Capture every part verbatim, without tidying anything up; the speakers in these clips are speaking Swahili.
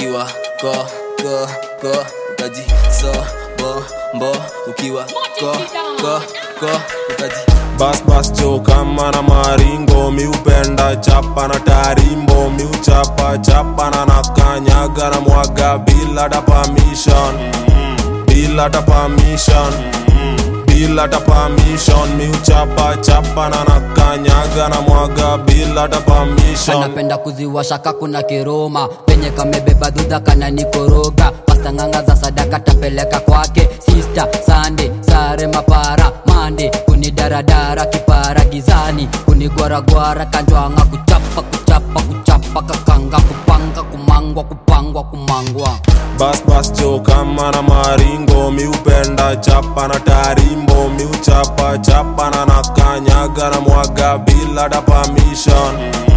ukiwa ko ko ko ukaji so bo bo ukiwa ko ko ko ukaji bas bas jo kama na maringo mi upenda chapa na tarimbo mi uchapa chapa na nakanyaga na mwaga bila da permission bila da permission bila da permission mi uchapa chapa na nakanyaga na mwaga bila da permission. Anapenda kuziwasha kakuna kiroma penye kamebeba dhudha kana nikoroga pasta nganga za sadaka tapeleka kwake sister Sunday sare mapara mande kunidaradara kipara gizani kunigwaragwara kanjwanga kuchapa kuchapa kuchapa kakanga kupanga kumangwa kupangwa kumangwa bas bas jo kama na maringo mi upenda chapa na tarimbo mi uchapa chapa na nakanyaga na mwaga bila da permission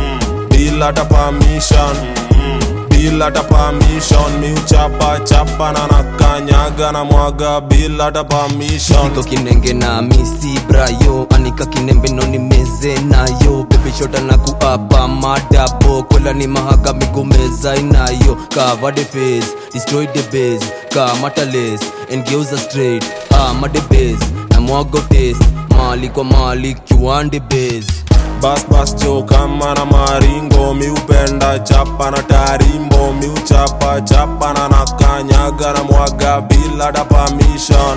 bila da permission bila da permission mi uchapa chapa na nakanyaga na mwaga bila da permission. Siko kinenge na misi brayo anika kinembe no ni meze nayo baby shota na kuapa madabo kola ni mahaga migomeza inayo cover the face destroy the base kama tales and gives us straight ah made base na mwago taste mali kwa mali kiwande base bas bas jo kama na maringo mi upenda chapa na tarimbo mi uchapa chapa na nakanyaga na mwaga bila da permission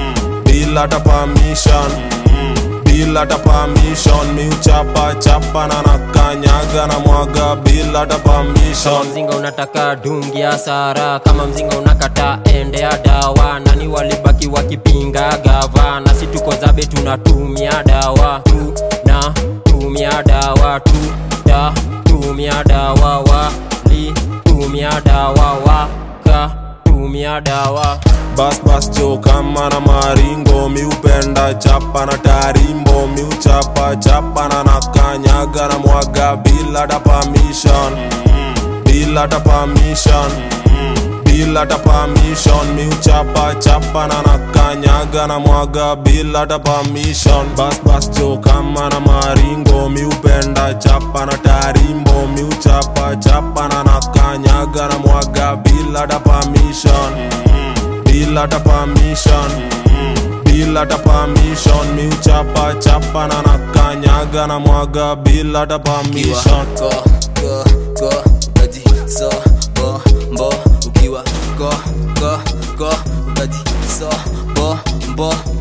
bila da permission bila da permission mi uchapa chapa na nakanyaga na mwaga bila da permission. Mzinga unataka dungi ya sara kama mzinga unakata ende ya dawa nani walibaki wakipinga gava na si tuko zabe tunatumia dawa tu na tumia dawa tu da tumia dawa wa li tumia dawa wa ka tumia dawa bas bas jo kama na maringo mi upenda chapa na tarimbo mi uchapa chapa na nakanyaga na mwaga bila da permission bila da permission bila da permission mi uchapa chapa na nakanyaga na mwaga bila da permission. Bas bas jo kama na maringo mi upenda chapa na tarimbo mi uchapa chapa na nakanyaga na mwaga bila da permission bila da permission bila da permission mi uchapa chapa na nakanyaga na mwaga bila da permission. ko ko ko ukaji so bo bo ukiwa ko ko ko ukaji so bo bo